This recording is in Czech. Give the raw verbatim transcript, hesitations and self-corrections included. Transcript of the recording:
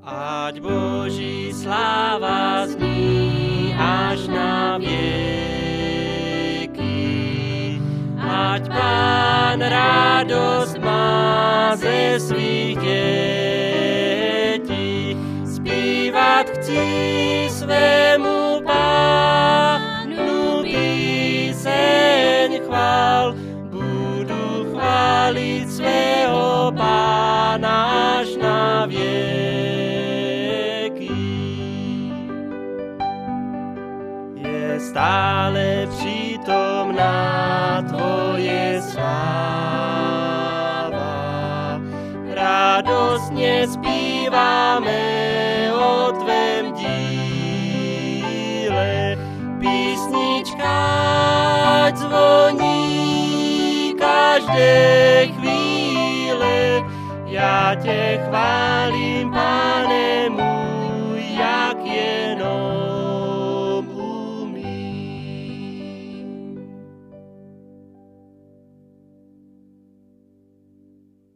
Ať Boží sláva zní až na věky. Ať Pán radost má ze svých dětí. Zpívat chci svému Pánu píseň chvál. Budu chválit svého Pána až na věky. Je stále přítomná tvoje sláva. Radostně zpíváme o tvém díle. Písnička ať zvoní každé chvíle. Já tě chválím, Pane můj, jak jenom